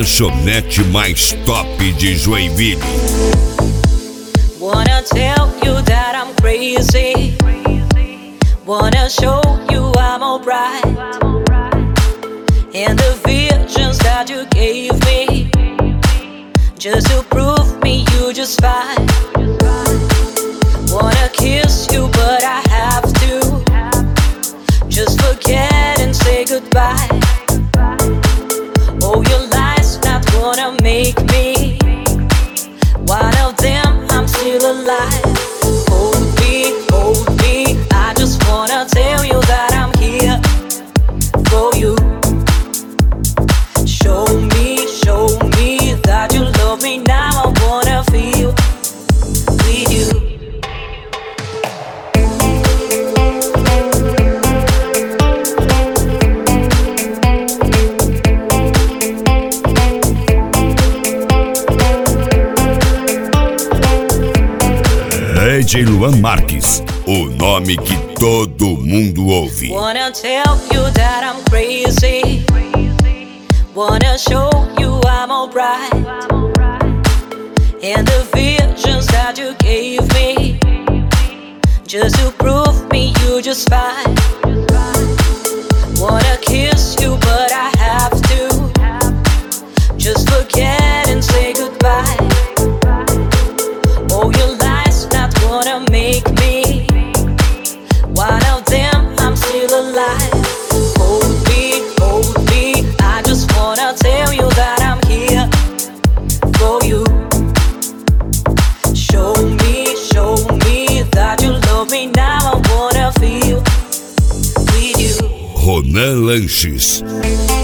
lanchonete mais top de Joinville. Wanna tell you that I'm crazy. Wanna show you I'm alright. And the visions that you gave me, just to prove me you just fine. Wanna kiss you but I have to just forget and say goodbye. Oh, your lies not gonna make me one of them, I'm still alive. Hold me, I just wanna tell you that I'm here for you. Show me that you love me now. I wanna feel with you. DJ Luan Marques, o nome que todo mundo ouve. Wanna tell you that I'm crazy. Wanna show you I'm alright. And the visions that you gave me, just to prove me you just fine. Wanna kiss you but I have to just forget and say goodbye. Oh, your lies not gonna make me one of them, I'm still alive. Hold me, I just wanna tell you that I'm here for you. Show me that you love me now. I wanna feel with you. Ronan Lanches.